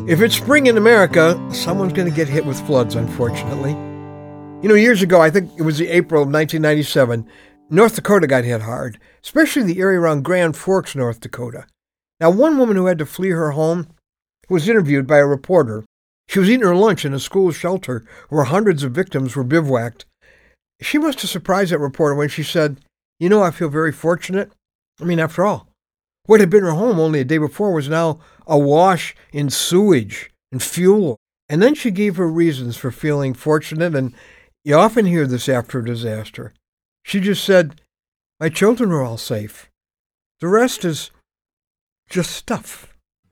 If it's spring in America, someone's going to get hit with floods, unfortunately. Years ago, I think it was the April of 1997, North Dakota got hit hard, especially the area around Grand Forks, North Dakota. Now, one woman who had to flee her home was interviewed by a reporter. She was eating her lunch in a school shelter where hundreds of victims were bivouacked. She must have surprised that reporter when she said, I feel very fortunate. After all, what had been her home only a day before was now awash in sewage and fuel. And then she gave her reasons for feeling fortunate, and you often hear this after a disaster. She just said, my children are all safe. The rest is just stuff.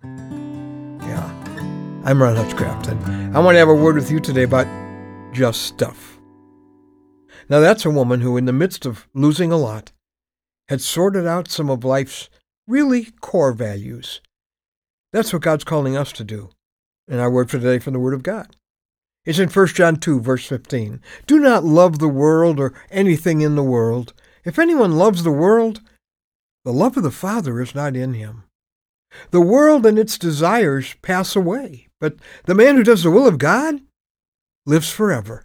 Yeah, I'm Ron Hutchcraft, and I want to have a word with you today about just stuff. Now, that's a woman who, in the midst of losing a lot, had sorted out some of life's really core values. That's what God's calling us to do. And our word for today from the Word of God. It's in 1 John 2, verse 15. Do not love the world or anything in the world. If anyone loves the world, the love of the Father is not in him. The world and its desires pass away, but the man who does the will of God lives forever.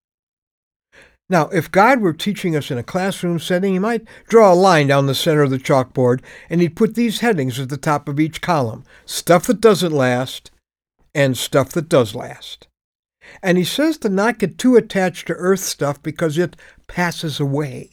Now, if God were teaching us in a classroom setting, he might draw a line down the center of the chalkboard, and he'd put these headings at the top of each column: stuff that doesn't last and stuff that does last. And he says to not get too attached to earth stuff because it passes away.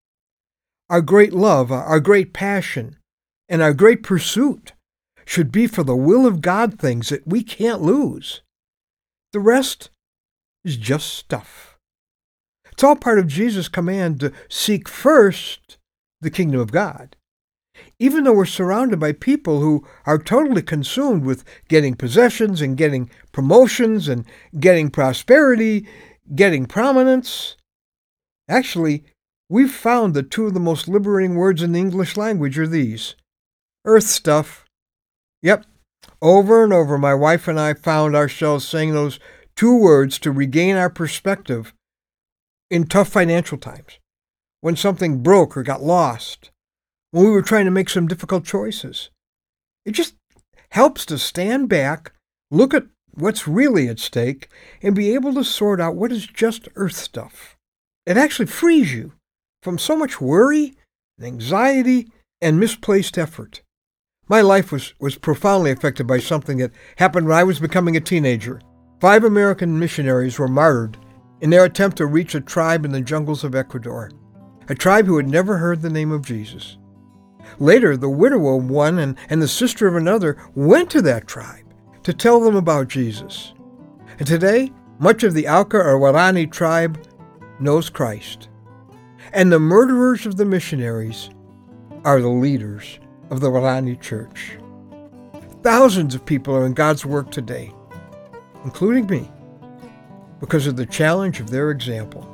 Our great love, our great passion, and our great pursuit should be for the will of God things that we can't lose. The rest is just stuff. It's all part of Jesus' command to seek first the kingdom of God. Even though we're surrounded by people who are totally consumed with getting possessions and getting promotions and getting prosperity, getting prominence. Actually, we've found that two of the most liberating words in the English language are these: earth stuff. Yep, over and over, my wife and I found ourselves saying those two words to regain our perspective in tough financial times, when something broke or got lost, when we were trying to make some difficult choices. It just helps to stand back, look at what's really at stake, and be able to sort out what is just earth stuff. It actually frees you from so much worry and anxiety and misplaced effort. My life was profoundly affected by something that happened when I was becoming a teenager. 5 American missionaries were martyred in their attempt to reach a tribe in the jungles of Ecuador, a tribe who had never heard the name of Jesus. Later, the widow of one and the sister of another went to that tribe to tell them about Jesus. And today, much of the Auca or Waorani tribe knows Christ. And the murderers of the missionaries are the leaders of the Waorani church. Thousands of people are in God's work today, including me, because of the challenge of their example.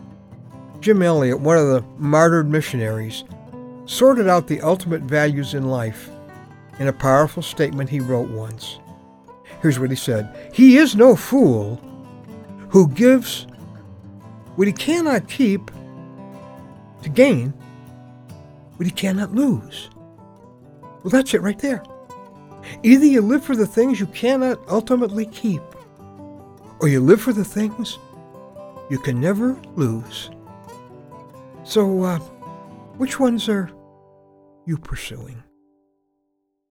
Jim Elliot, one of the martyred missionaries, sorted out the ultimate values in life in a powerful statement he wrote once. Here's what he said: "He is no fool who gives what he cannot keep to gain what he cannot lose." Well, that's it right there. Either you live for the things you cannot ultimately keep, or you live for the things you can never lose. So, which ones are you pursuing?